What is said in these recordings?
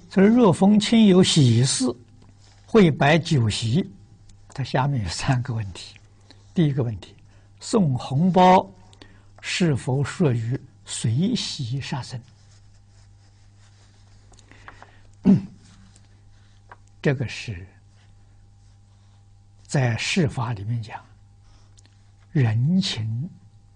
所以若逢亲友喜事，会摆酒席。它下面有3个问题。第一个问题，送红包是否属于随喜杀生？这个是在释法里面讲，人情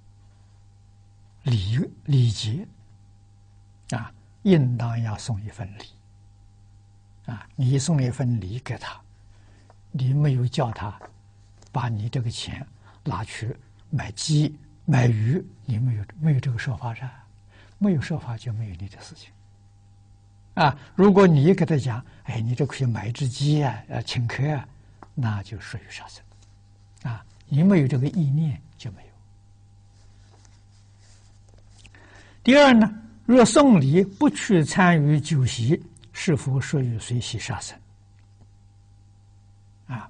礼节啊，应当要送一份礼啊。你送一份礼给他，你没有叫他把你这个钱拿去买鸡买鱼，你没有这个说法噻，没有说法就没有你的事情啊。如果你给他讲，哎，你这可以买一只鸡啊，请客啊，那就属于杀生啊。你没有这个意念就没有。第二呢，若送礼不去参与酒席，是否属于随喜杀生？啊，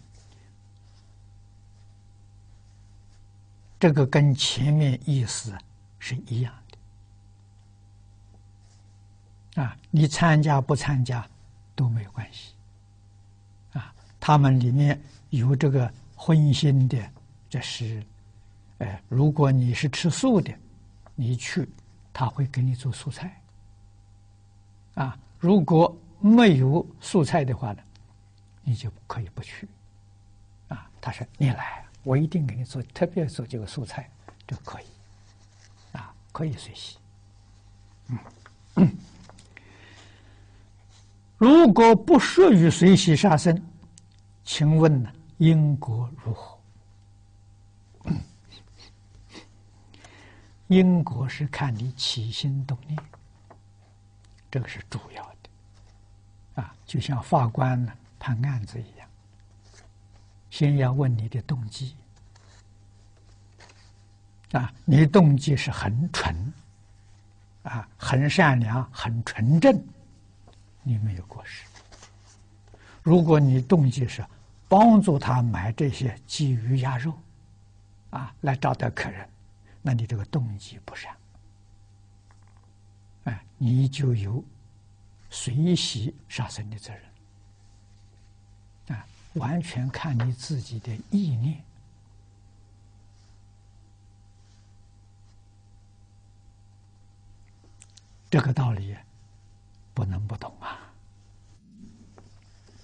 这个跟前面意思是一样的。啊，你参加不参加都没有关系。啊，他们里面有这个荤腥的，这是，如果你是吃素的，你去，他会给你做素菜。啊，如果没有素菜的话呢，你就可以不去。啊，他说你来，我一定给你做，特别做这个素菜，这可以。啊，可以随喜。如果不属于随喜杀生，请问呢，因果如何？因果是看你起心动念，这个是主要的。啊，就像法官呢判案子一样，先要问你的动机。啊，你的动机是很纯，啊，很善良，很纯正，你没有过失。如果你动机是帮助他买这些鸡鱼鸭肉，啊，来招待客人，那你这个动机不善，你就有随喜杀生的责任。啊，完全看你自己的意念。这个道理不能不懂啊。